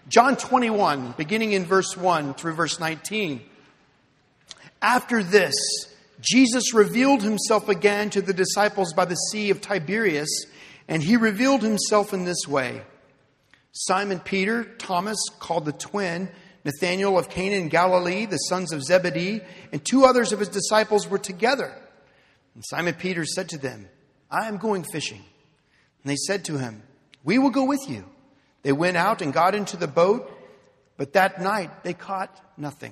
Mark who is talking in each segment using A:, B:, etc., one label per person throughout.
A: John 21, beginning in verse 1 through verse 19. After this, Jesus revealed himself again to the disciples by the Sea of Tiberias, and he revealed himself in this way. Simon Peter, Thomas, called the twin, Nathanael of Cana in Galilee, the sons of Zebedee, and two others of his disciples were together. And Simon Peter said to them, I am going fishing. And they said to him, we will go with you. They went out and got into the boat, but that night they caught nothing.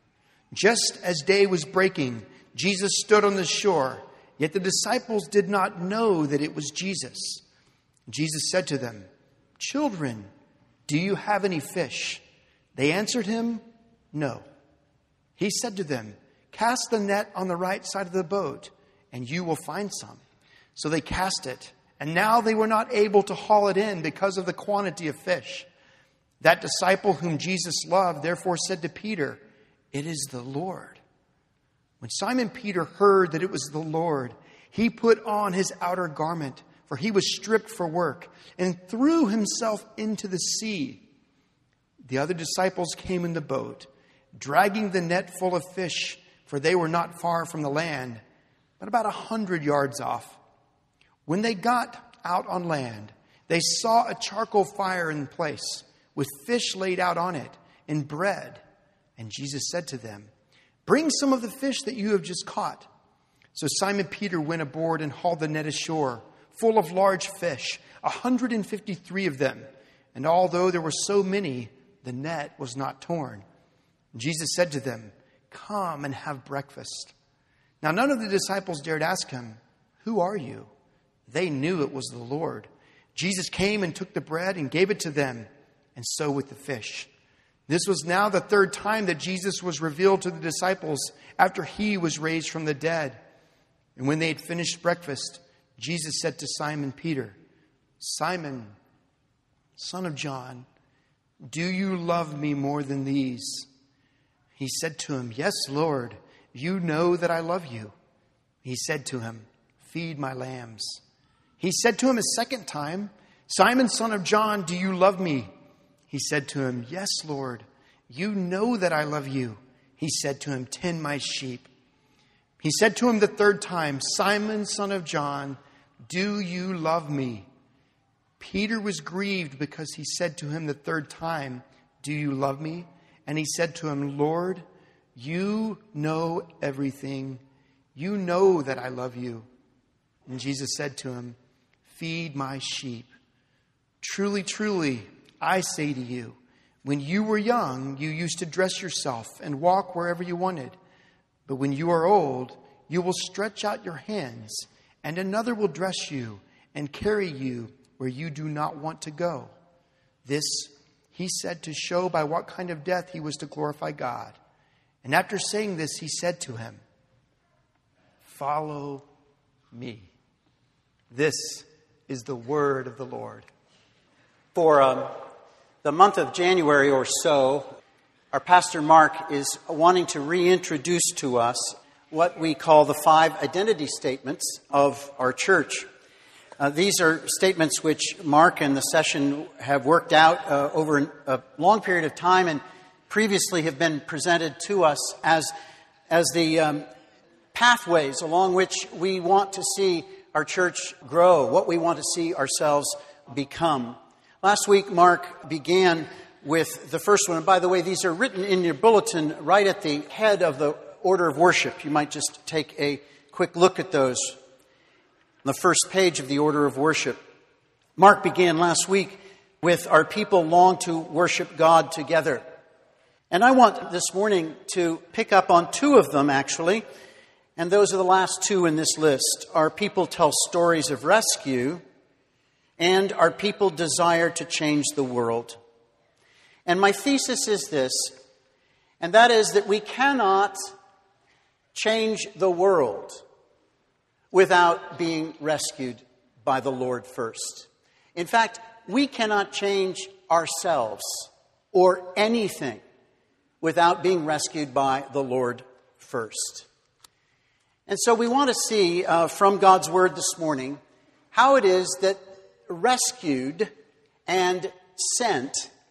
A: Just as day was breaking, Jesus stood on the shore, yet the disciples did not know that it was Jesus. Jesus said to them, children, do you have any fish? They answered him, no. He said to them, cast the net on the right side of the boat, and you will find some. So they cast it, and now they were not able to haul it in because of the quantity of fish. That disciple whom Jesus loved therefore said to Peter, it is the Lord. When Simon Peter heard that it was the Lord, he put on his outer garment, for he was stripped for work, and threw himself into the sea. The other disciples came in the boat, dragging the net full of fish, for they were not far from the land, but about 100 yards off. When they got out on land, they saw a charcoal fire in place, with fish laid out on it, and bread. And Jesus said to them, bring some of the fish that you have just caught. So Simon Peter went aboard and hauled the net ashore, full of large fish, 153 of them. And although there were so many, the net was not torn. Jesus said to them, come and have breakfast. Now none of the disciples dared ask him, who are you? They knew it was the Lord. Jesus came and took the bread and gave it to them, and so with the fish. This was now the third time that Jesus was revealed to the disciples after he was raised from the dead. And when they had finished breakfast, Jesus said to Simon Peter, Simon, son of John, do you love me more than these? He said to him, yes, Lord, you know that I love you. He said to him, feed my lambs. He said to him a second time, Simon, son of John, do you love me? He said to him, yes, Lord, you know that I love you. He said to him, tend my sheep. He said to him the third time, Simon, son of John, do you love me? Peter was grieved because he said to him the third time, do you love me? And he said to him, Lord, you know everything. You know that I love you. And Jesus said to him, feed my sheep. Truly, truly, I say to you, when you were young, you used to dress yourself and walk wherever you wanted. But when you are old, you will stretch out your hands, and another will dress you and carry you where you do not want to go. This he said to show by what kind of death he was to glorify God. And after saying this, he said to him, follow me. This is the word of the Lord.
B: For the month of January or so, our pastor Mark is wanting to reintroduce to us what we call the 5 identity statements of our church. These are statements which Mark and the session have worked out over a long period of time and previously have been presented to us as the pathways along which we want to see our church grow, what we want to see ourselves become. Last week, Mark began with the first one. And by the way, these are written in your bulletin right at the head of the order of worship. You might just take a quick look at those. On the first page of the order of worship. Mark began last week with our people long to worship God together. And I want this morning to pick up on 2 of them, actually. And those are the last 2 in this list. Our people tell stories of rescue, and our people desire to change the world. And my thesis is this, and that is that we cannot change the world without being rescued by the Lord first. In fact, we cannot change ourselves or anything without being rescued by the Lord first. And so we want to see from God's Word this morning how it is that rescued and sent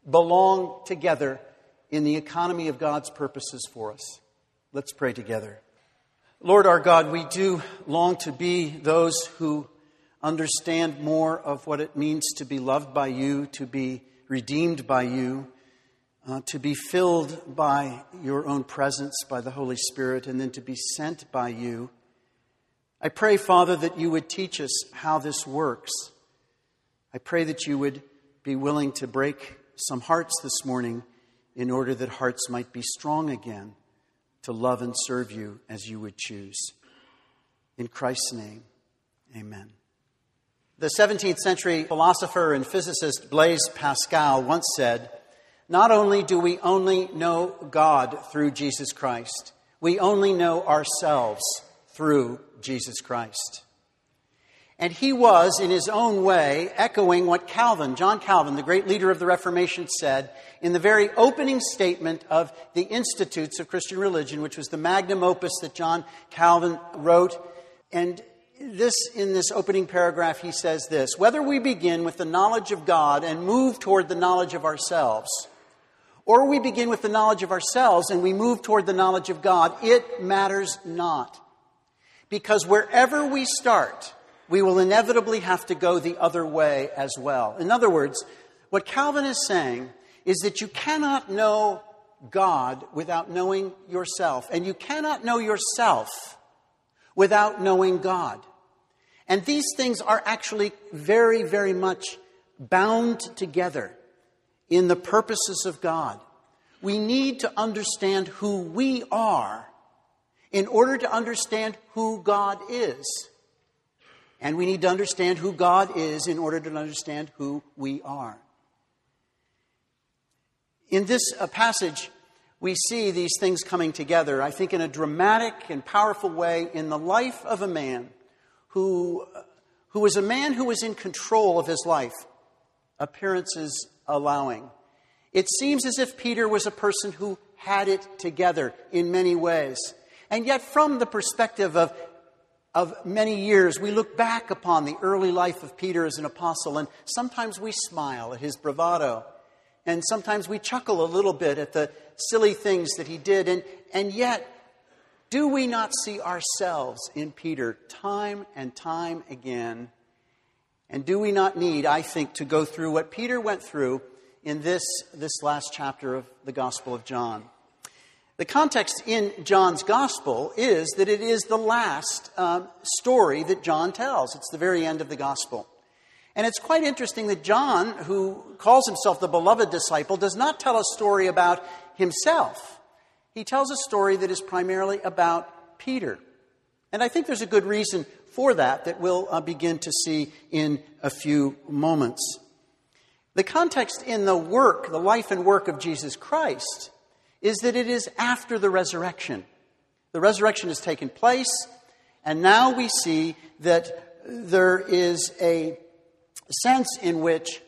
B: belong together in the economy of God's purposes for us. Let's pray together. Lord our God, we do long to be those who understand more of what it means to be loved by you, to be redeemed by you, to be filled by your own presence, by the Holy Spirit, and then to be sent by you. I pray, Father, that you would teach us how this works. I pray that you would be willing to break some hearts this morning in order that hearts might be strong again to love and serve you as you would choose. In Christ's name, amen. The 17th century philosopher and physicist Blaise Pascal once said, "Not only do we only know God through Jesus Christ, we only know ourselves through Jesus Christ." And he was, in his own way, echoing what John Calvin, the great leader of the Reformation, said in the very opening statement of the Institutes of Christian Religion, which was the magnum opus that John Calvin wrote. And in this opening paragraph, he says this: "Whether we begin with the knowledge of God and move toward the knowledge of ourselves, or we begin with the knowledge of ourselves and we move toward the knowledge of God, it matters not. Because wherever we start, we will inevitably have to go the other way as well." In other words, what Calvin is saying is that you cannot know God without knowing yourself, and you cannot know yourself without knowing God. And these things are actually very, very much bound together in the purposes of God. We need to understand who we are in order to understand who God is. And we need to understand who God is in order to understand who we are. In this passage, we see these things coming together, I think, in a dramatic and powerful way in the life of a man who was a man who was in control of his life, appearances allowing. It seems as if Peter was a person who had it together in many ways. And yet, from the perspective of many years, we look back upon the early life of Peter as an apostle, and sometimes we smile at his bravado, and sometimes we chuckle a little bit at the silly things that he did, and yet, do we not see ourselves in Peter time and time again? And do we not need, I think, to go through what Peter went through in this last chapter of the Gospel of John? The context in John's Gospel is that it is the last story that John tells. It's the very end of the Gospel. And it's quite interesting that John, who calls himself the beloved disciple, does not tell a story about himself. He tells a story that is primarily about Peter. And I think there's a good reason for that we'll begin to see in a few moments. The context in the life and work of Jesus Christ is that it is after the resurrection. The resurrection has taken place, and now we see that there is a sense in which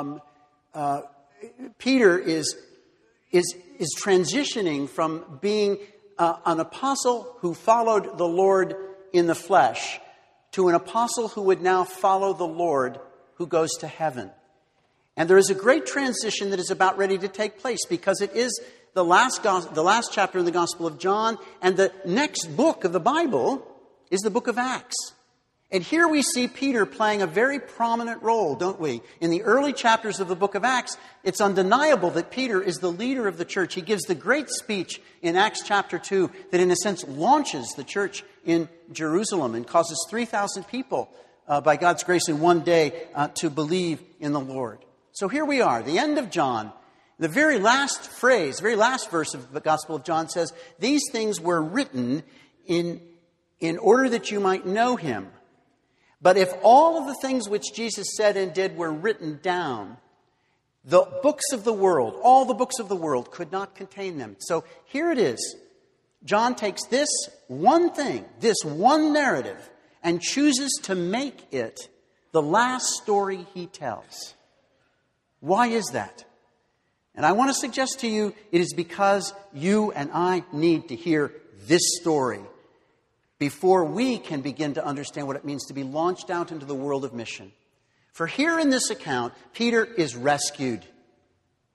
B: Peter is transitioning from being an apostle who followed the Lord in the flesh to an apostle who would now follow the Lord who goes to heaven. And there is a great transition that is about ready to take place, because it is the last chapter in the Gospel of John, and the next book of the Bible is the book of Acts. And here we see Peter playing a very prominent role, don't we? In the early chapters of the book of Acts, it's undeniable that Peter is the leader of the church. He gives the great speech in Acts chapter 2 that, in a sense, launches the church in Jerusalem and causes 3,000 people, by God's grace, in one day to believe in the Lord. So here we are, the end of John. The very last verse of the Gospel of John says, "These things were written in order that you might know him. But if all of the things which Jesus said and did were written down, the books of the world, all the books of the world, could not contain them." So here it is. John takes this one thing, this one narrative, and chooses to make it the last story he tells. Why is that? And I want to suggest to you, it is because you and I need to hear this story before we can begin to understand what it means to be launched out into the world of mission. For here in this account, Peter is rescued.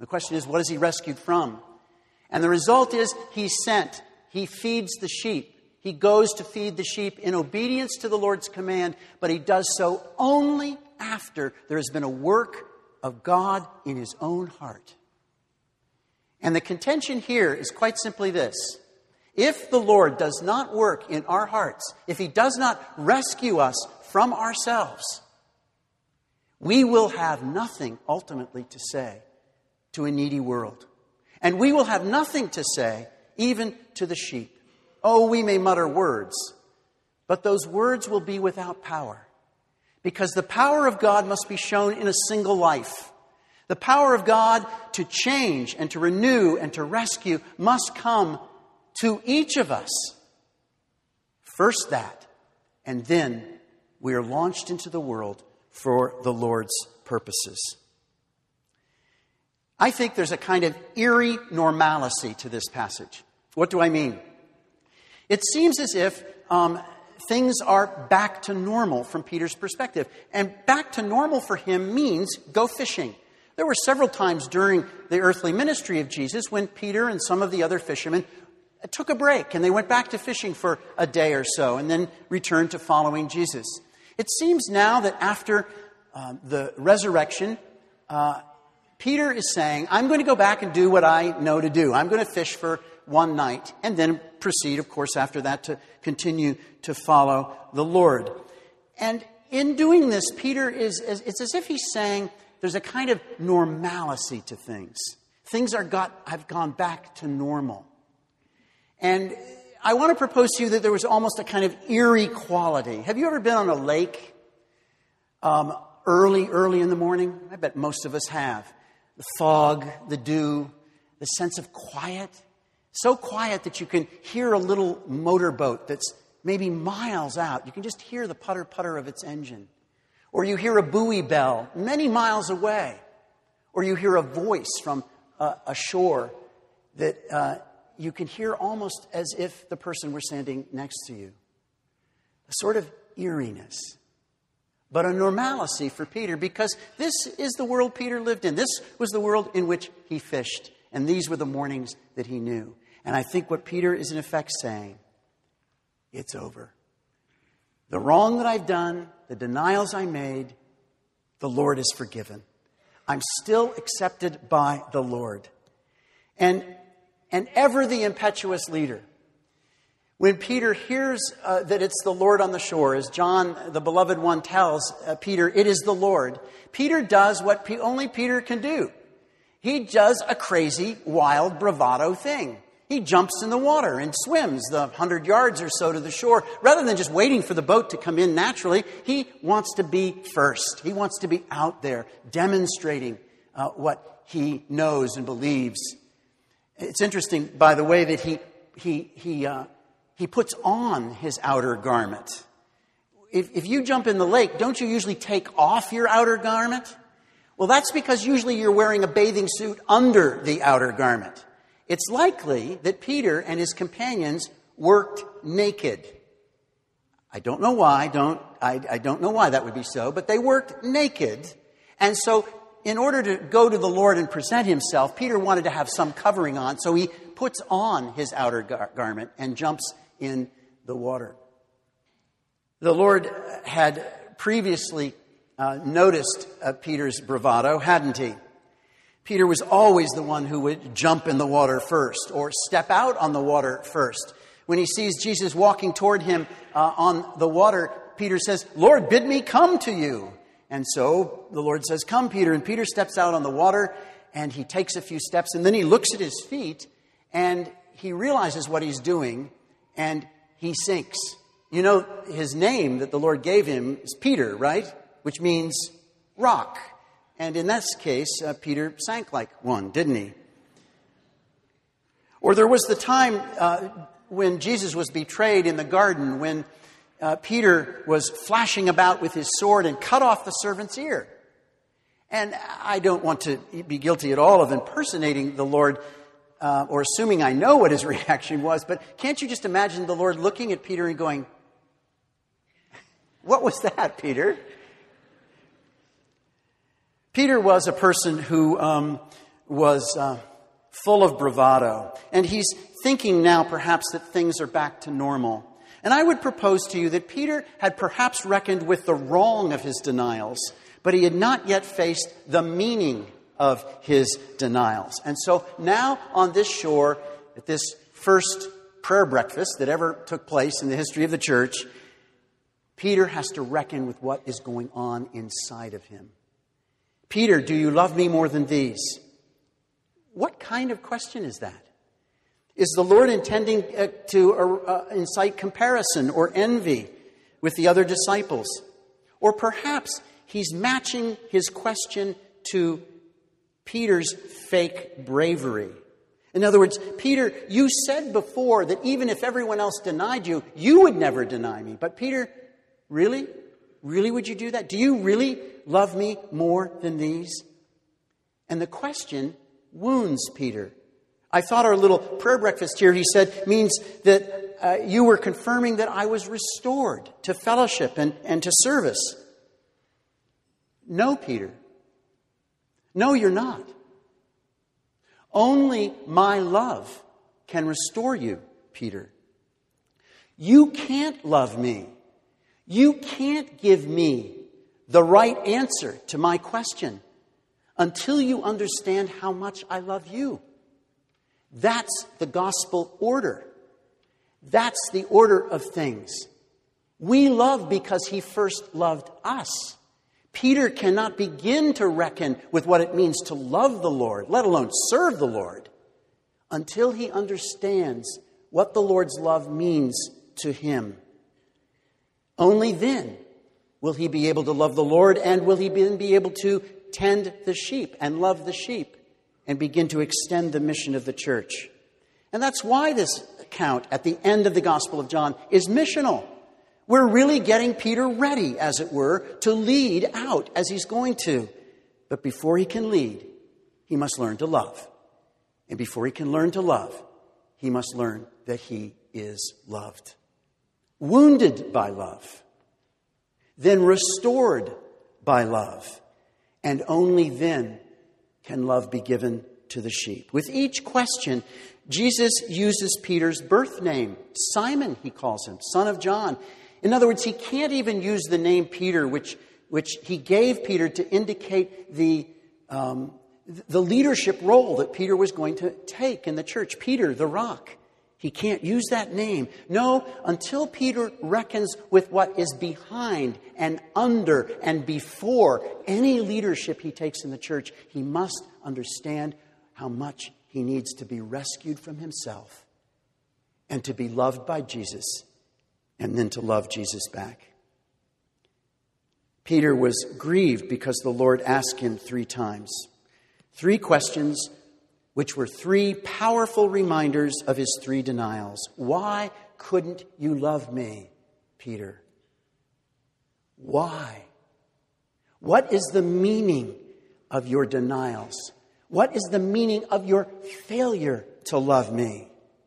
B: The question is, what is he rescued from? And the result is he's sent. He feeds the sheep. He goes to feed the sheep in obedience to the Lord's command, but he does so only after there has been a work of God in his own heart. And the contention here is quite simply this. If the Lord does not work in our hearts, if he does not rescue us from ourselves, we will have nothing ultimately to say to a needy world. And we will have nothing to say even to the sheep. Oh, we may mutter words, but those words will be without power. Because the power of God must be shown in a single life. The power of God to change and to renew and to rescue must come to each of us. First that, and then we are launched into the world for the Lord's purposes. I think there's a kind of eerie normalcy to this passage. What do I mean? It seems as if things are back to normal from Peter's perspective. And back to normal for him means go fishing. There were several times during the earthly ministry of Jesus when Peter and some of the other fishermen took a break and they went back to fishing for a day or so and then returned to following Jesus. It seems now that after the resurrection, Peter is saying, I'm going to go back and do what I know to do. I'm going to fish for one night and then proceed, of course, after that to continue to follow the Lord. And in doing this, Peter it's as if he's saying there's a kind of normalcy to things. Things have gone back to normal. And I want to propose to you that there was almost a kind of eerie quality. Have you ever been on a lake early in the morning? I bet most of us have. The fog, the dew, the sense of quiet. So quiet that you can hear a little motorboat that's maybe miles out. You can just hear the putter-putter of its engine. Or you hear a buoy bell many miles away. Or you hear a voice from a shore that you can hear almost as if the person were standing next to you. A sort of eeriness. But a normalcy for Peter, because this is the world Peter lived in. This was the world in which he fished. And these were the mornings that he knew. And I think what Peter is in effect saying, it's over. The wrong that I've done, the denials I made, the Lord is forgiven. I'm still accepted by the Lord. And ever the impetuous leader, when Peter hears that it's the Lord on the shore, as John, the beloved one, tells Peter, it is the Lord, Peter does what only Peter can do. He does a crazy, wild, bravado thing. He jumps in the water and swims the 100 yards or so to the shore. Rather than just waiting for the boat to come in naturally, he wants to be first. He wants to be out there demonstrating what he knows and believes. It's interesting, by the way, that he puts on his outer garment. If you jump in the lake, don't you usually take off your outer garment? Well, that's because usually you're wearing a bathing suit under the outer garment. It's likely that Peter and his companions worked naked. I don't know why. I don't know why that would be so, but they worked naked. And so in order to go to the Lord and present himself, Peter wanted to have some covering on, so he puts on his outer garment and jumps in the water. The Lord had previously noticed Peter's bravado, hadn't he? Peter was always the one who would jump in the water first or step out on the water first. When he sees Jesus walking toward him on the water, Peter says, Lord, bid me come to you. And so the Lord says, come, Peter. And Peter steps out on the water and he takes a few steps and then he looks at his feet and he realizes what he's doing and he sinks. You know, his name that the Lord gave him is Peter, right? Which means rock. And in this case, Peter sank like one, didn't he? Or there was the time when Jesus was betrayed in the garden, when Peter was flashing about with his sword and cut off the servant's ear. And I don't want to be guilty at all of impersonating the Lord or assuming I know what his reaction was, but can't you just imagine the Lord looking at Peter and going, what was that, Peter? Peter was a person who was full of bravado, and he's thinking now perhaps that things are back to normal. And I would propose to you that Peter had perhaps reckoned with the wrong of his denials, but he had not yet faced the meaning of his denials. And so now on this shore, at this first prayer breakfast that ever took place in the history of the church, Peter has to reckon with what is going on inside of him. Peter, do you love me more than these? What kind of question is that? Is the Lord intending to incite comparison or envy with the other disciples? Or perhaps he's matching his question to Peter's fake bravery. In other words, Peter, you said before that even if everyone else denied you, you would never deny me. But Peter, really? Really would you do that? Do you really love me more than these? And the question wounds Peter. I thought our little prayer breakfast here, he said, means that you were confirming that I was restored to fellowship and to service. No, Peter. No, you're not. Only my love can restore you, Peter. You can't love me. You can't give me the right answer to my question until you understand how much I love you. That's the gospel order. That's the order of things. We love because he first loved us. Peter cannot begin to reckon with what it means to love the Lord, let alone serve the Lord, until he understands what the Lord's love means to him. Only then will he be able to love the Lord, and will he then be able to tend the sheep and love the sheep and begin to extend the mission of the church. And that's why this account at the end of the Gospel of John is missional. We're really getting Peter ready, as it were, to lead out as he's going to. But before he can lead, he must learn to love. And before he can learn to love, he must learn that he is loved. Wounded by love, then restored by love, and only then can love be given to the sheep. With each question, Jesus uses Peter's birth name. Simon, he calls him, son of John. In other words, he can't even use the name Peter, which he gave Peter to indicate the leadership role that Peter was going to take in the church. Peter, the rock. He can't use that name. No, until Peter reckons with what is behind and under and before any leadership he takes in the church, he must understand how much he needs to be rescued from himself and to be loved by Jesus, and then to love Jesus back. Peter was grieved because the Lord asked him 3 times. 3 questions, which were 3 powerful reminders of his 3 denials. Why couldn't you love me, Peter? Why? What is the meaning of your denials? What is the meaning of your failure to love me?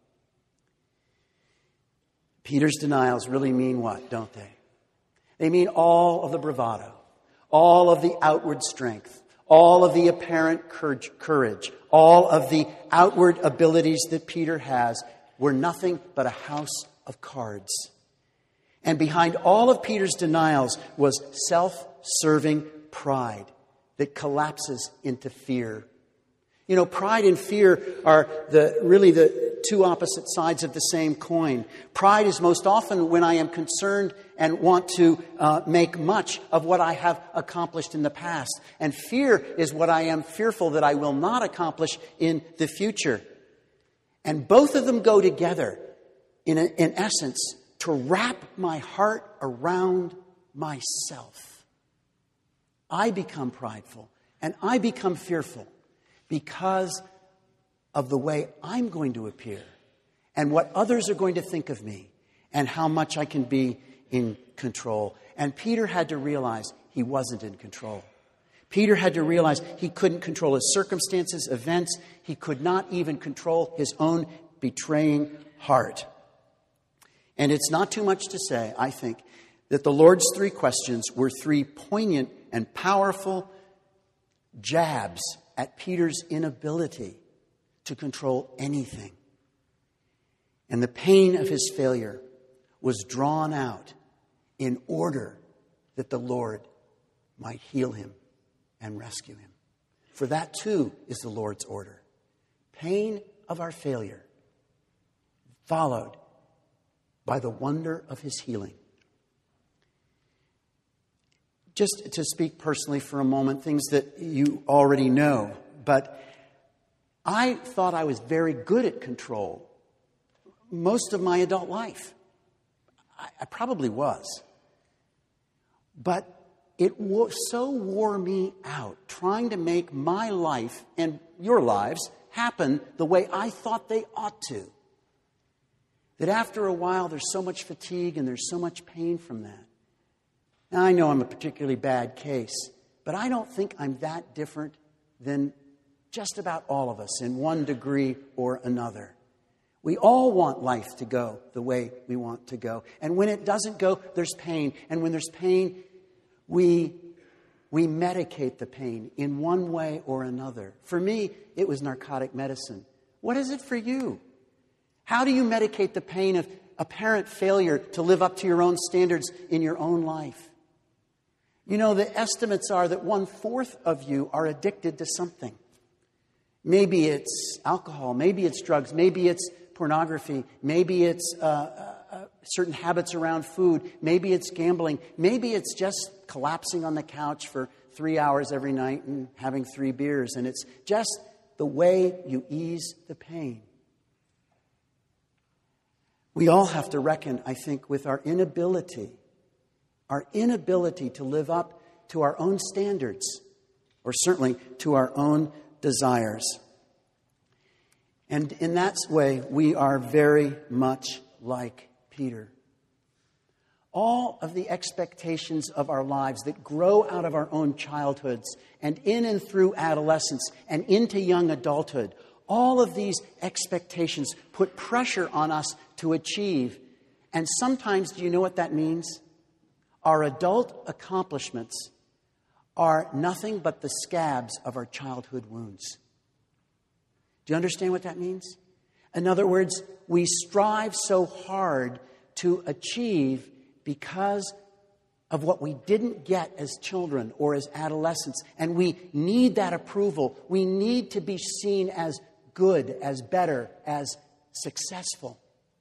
B: Peter's denials really mean what, don't they? They mean all of the bravado, all of the outward strength, all of the apparent courage, all of the outward abilities that Peter has were nothing but a house of cards. And behind all of Peter's denials was self-serving pride that collapses into fear. You know, pride and fear are the 2 opposite sides of the same coin. Pride is most often when I am concerned and want to make much of what I have accomplished in the past. And fear is what I am fearful that I will not accomplish in the future. And both of them go together, in essence, to wrap my heart around myself. I become prideful and I become fearful because of the way I'm going to appear and what others are going to think of me and how much I can be in control. And Peter had to realize he wasn't in control. Peter had to realize he couldn't control his circumstances, events. He could not even control his own betraying heart. And it's not too much to say, I think, that the Lord's 3 questions were 3 poignant and powerful jabs at Peter's inability to control anything. And the pain of his failure was drawn out in order that the Lord might heal him and rescue him. For that too is the Lord's order. Pain of our failure, followed by the wonder of his healing. Just to speak personally for a moment, things that you already know, but I thought I was very good at control most of my adult life. I probably was. But it so wore me out trying to make my life and your lives happen the way I thought they ought to, that after a while there's so much fatigue and there's so much pain from that. Now, I know I'm a particularly bad case, but I don't think I'm that different than just about all of us in one degree or another. We all want life to go the way we want to go. And when it doesn't go, there's pain. And when there's pain, we medicate the pain in one way or another. For me, it was narcotic medicine. What is it for you? How do you medicate the pain of apparent failure to live up to your own standards in your own life? You know, the estimates are that 1/4 of you are addicted to something. Maybe it's alcohol, maybe it's drugs, maybe it's pornography, maybe it's certain habits around food, maybe it's gambling, maybe it's just collapsing on the couch for 3 hours every night and having 3 beers, and it's just the way you ease the pain. We all have to reckon, I think, with our inability to live up to our own standards, or certainly to our own desires. And in that way, we are very much like Peter. All of the expectations of our lives that grow out of our own childhoods and in and through adolescence and into young adulthood, all of these expectations put pressure on us to achieve. And sometimes, do you know what that means? Our adult accomplishments are nothing but the scabs of our childhood wounds. Do you understand what that means? In other words, we strive so hard to achieve because of what we didn't get as children or as adolescents. And we need that approval. We need to be seen as good, as better, as successful.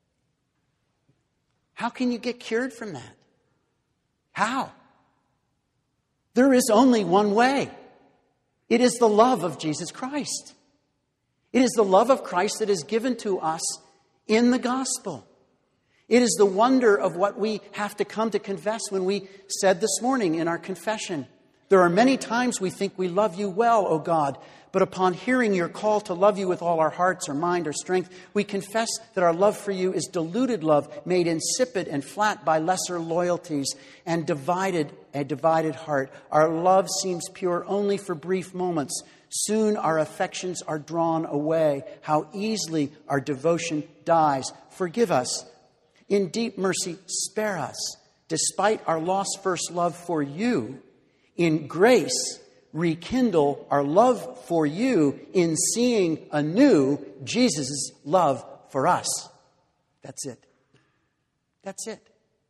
B: How can you get cured from that? How? There is only one way. It is the love of Jesus Christ. It is the love of Christ that is given to us in the gospel. It is the wonder of what we have to come to confess when we said this morning in our confession. There are many times we think we love you well, O God, but upon hearing your call to love you with all our hearts or mind or strength, we confess that our love for you is diluted love, made insipid and flat by lesser loyalties, and a divided heart. Our love seems pure only for brief moments. Soon our affections are drawn away. How easily our devotion dies. Forgive us. In deep mercy, spare us. Despite our lost first love for you, in grace, rekindle our love for you in seeing anew Jesus' love for us. That's it. That's it.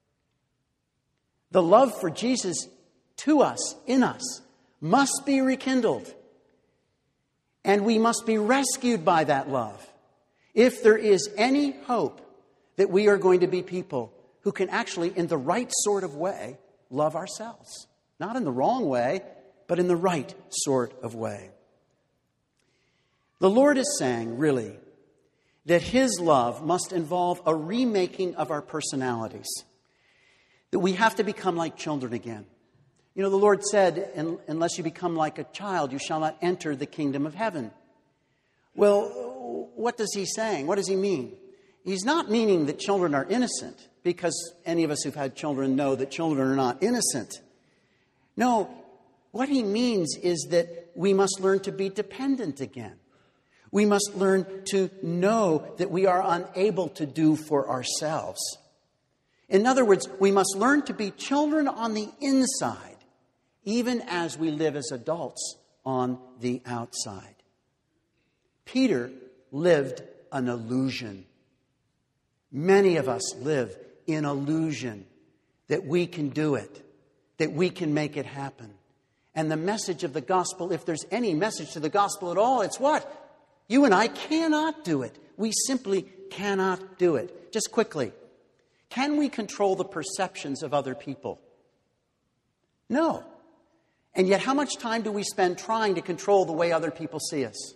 B: The love for Jesus to us, in us, must be rekindled. And we must be rescued by that love. If there is any hope that we are going to be people who can actually, in the right sort of way, love ourselves. Not in the wrong way, but in the right sort of way. The Lord is saying, really, that His love must involve a remaking of our personalities. That we have to become like children again. You know, the Lord said, unless you become like a child, you shall not enter the kingdom of heaven. Well, what is He saying? What does He mean? He's not meaning that children are innocent, because any of us who've had children know that children are not innocent. No, what He means is that we must learn to be dependent again. We must learn to know that we are unable to do for ourselves. In other words, we must learn to be children on the inside, even as we live as adults on the outside. Peter lived an illusion. Many of us live in illusion that we can do it, that we can make it happen. And the message of the gospel, if there's any message to the gospel at all, it's what? You and I cannot do it. We simply cannot do it. Just quickly, can we control the perceptions of other people? No. And yet, how much time do we spend trying to control the way other people see us?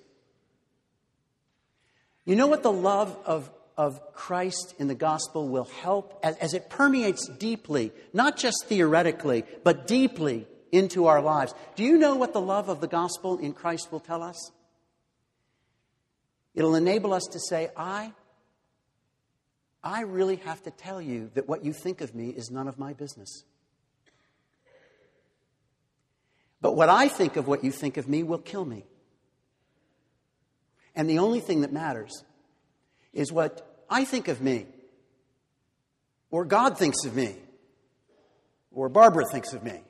B: You know what the love of Christ in the gospel will help as it permeates deeply, not just theoretically, but deeply into our lives. Do you know what the love of the gospel in Christ will tell us? It'll enable us to say, I really have to tell you that what you think of me is none of my business. But what I think of what you think of me will kill me. And the only thing that matters is what I think of me, or God thinks of me, or Barbara thinks of me.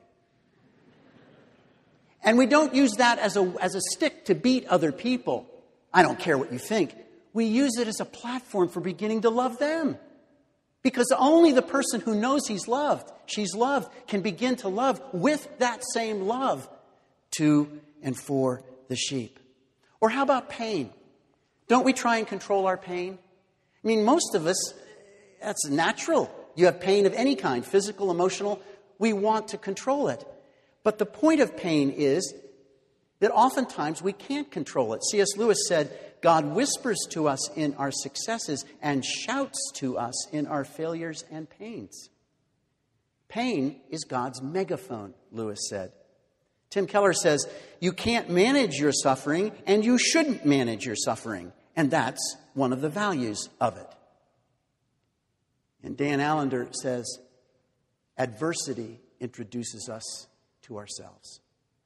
B: And we don't use that as a stick to beat other people. I don't care what you think. We use it as a platform for beginning to love them. Because only the person who knows she's loved, can begin to love with that same love to and for the sheep. Or how about pain? Don't we try and control our pain? I mean, most of us, that's natural. You have pain of any kind, physical, emotional, we want to control it. But the point of pain is that oftentimes we can't control it. C.S. Lewis said, God whispers to us in our successes and shouts to us in our failures and pains. Pain is God's megaphone, Lewis said. Tim Keller says, you can't manage your suffering and you shouldn't manage your suffering. And that's one of the values of it. And Dan Allender says, adversity introduces us to ourselves.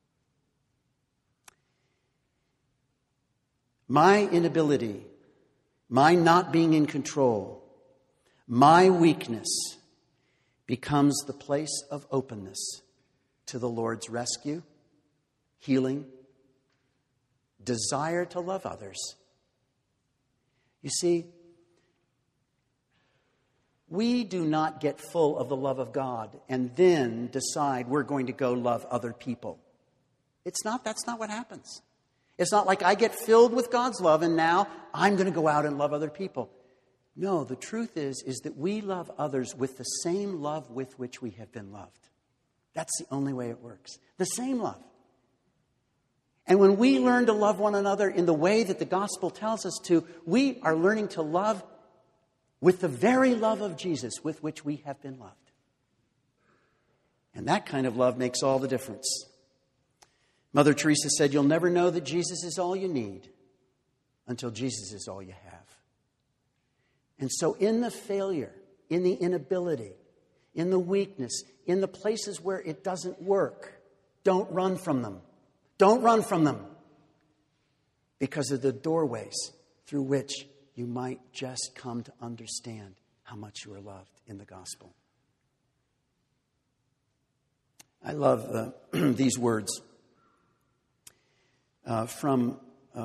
B: My inability, my not being in control, my weakness becomes the place of openness to the Lord's rescue, healing, desire to love others. You see, we do not get full of the love of God and then decide we're going to go love other people. That's not what happens. It's not like I get filled with God's love and now I'm going to go out and love other people. No, the truth is that we love others with the same love with which we have been loved. That's the only way it works. The same love. And when we learn to love one another in the way that the gospel tells us to, we are learning to love with the very love of Jesus with which we have been loved. And that kind of love makes all the difference. Mother Teresa said, you'll never know that Jesus is all you need until Jesus is all you have. And so in the failure, in the inability, in the weakness, in the places where it doesn't work, don't run from them. Don't run from them. Because of the doorways through which you might just come to understand how much you are loved in the gospel. I love these words from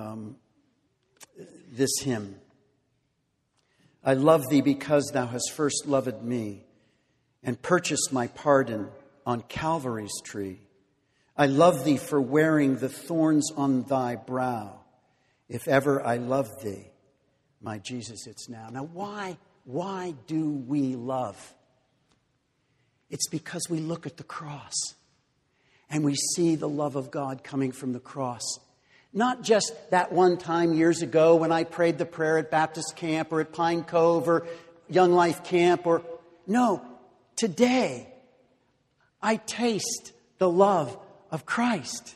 B: this hymn. I love thee because thou hast first loved me and purchased my pardon on Calvary's tree. I love thee for wearing the thorns on thy brow. If ever I love thee, my Jesus, it's now. Now, why do we love? It's because we look at the cross and we see the love of God coming from the cross. Not just that one time years ago when I prayed the prayer at Baptist camp or at Pine Cove or Young Life camp no, today I taste the love of Christ.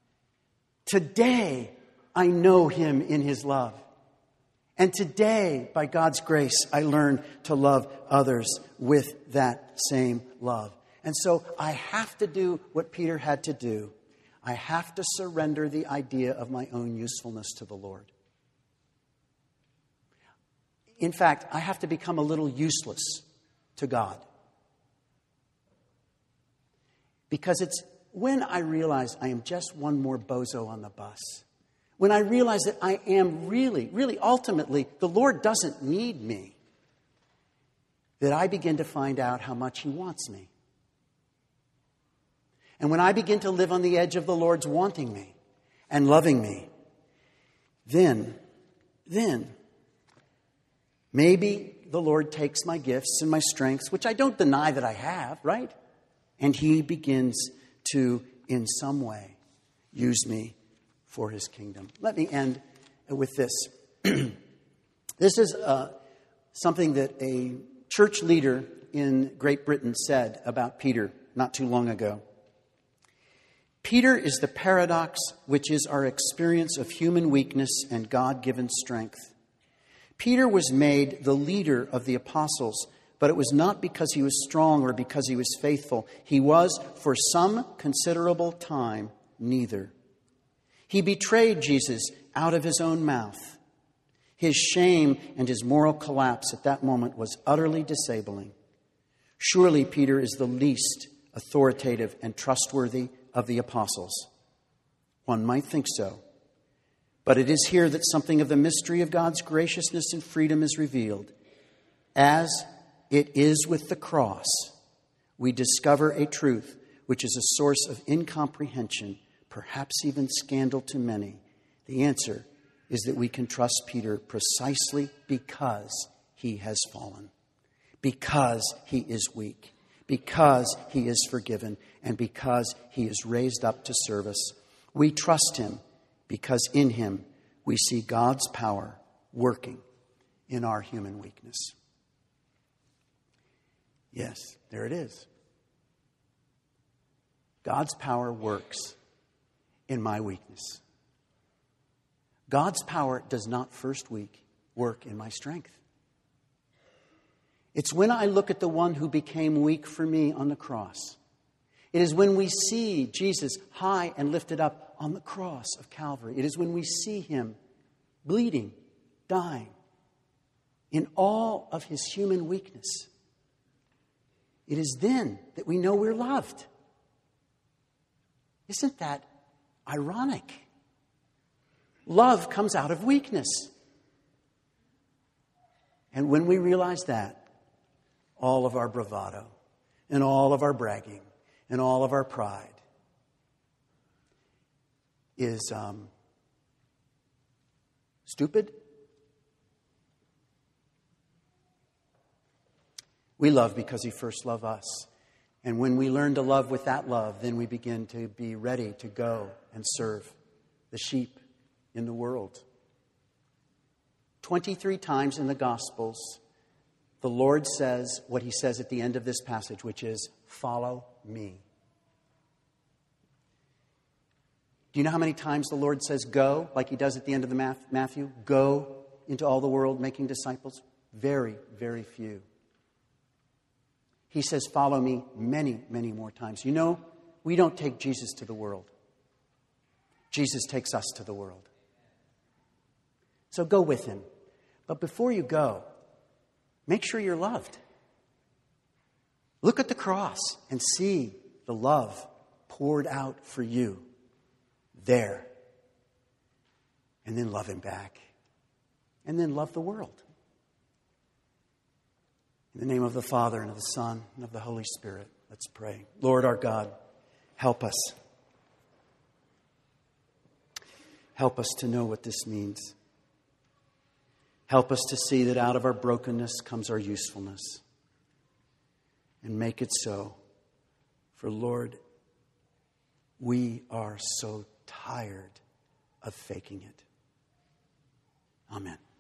B: Today I know him in his love. And today, by God's grace, I learn to love others with that same love. And so I have to do what Peter had to do. I have to surrender the idea of my own usefulness to the Lord. In fact, I have to become a little useless to God. Because it's when I realize I am just one more bozo on the bus, when I realize that I am really, really, ultimately, the Lord doesn't need me, that I begin to find out how much He wants me. And when I begin to live on the edge of the Lord's wanting me and loving me, then maybe the Lord takes my gifts and my strengths, which I don't deny that I have, right? And He begins to, in some way, use me for His kingdom. Let me end with this. This is something that a church leader in Great Britain said about Peter not too long ago. Peter is the paradox which is our experience of human weakness and God-given strength. Peter was made the leader of the apostles, but it was not because he was strong or because he was faithful. He was, for some considerable time, neither. He betrayed Jesus out of his own mouth. His shame and his moral collapse at that moment was utterly disabling. Surely Peter is the least authoritative and trustworthy of the apostles. One might think so. But it is here that something of the mystery of God's graciousness and freedom is revealed. As it is with the cross, we discover a truth which is a source of incomprehension, perhaps even scandal to many. The answer is that we can trust Peter precisely because he has fallen, because he is weak, because he is forgiven, and because he is raised up to service. We trust him because in him we see God's power working in our human weakness. Yes, there it is. God's power works in my weakness. God's power does not first work in my strength. It's when I look at the one who became weak for me on the cross. It is when we see Jesus high and lifted up on the cross of Calvary. It is when we see him bleeding, dying, in all of his human weakness. It is then that we know we're loved. Isn't that ironic? Love comes out of weakness. And when we realize that, all of our bravado and all of our bragging and all of our pride is stupid. We love because he first loved us. And when we learn to love with that love, then we begin to be ready to go and serve the sheep in the world. 23 times in the Gospels, the Lord says what he says at the end of this passage, which is, follow me. Do you know how many times the Lord says go, like he does at the end of the Matthew? Go into all the world making disciples? Very, very few. He says, follow me many, many more times. You know, we don't take Jesus to the world. Jesus takes us to the world. So go with him. But before you go, make sure you're loved. Look at the cross and see the love poured out for you there. And then love him back. And then love the world. In the name of the Father, and of the Son, and of the Holy Spirit, let's pray. Lord our God, help us. Help us to know what this means. Help us to see that out of our brokenness comes our usefulness. And make it so. For Lord, we are so tired of faking it. Amen.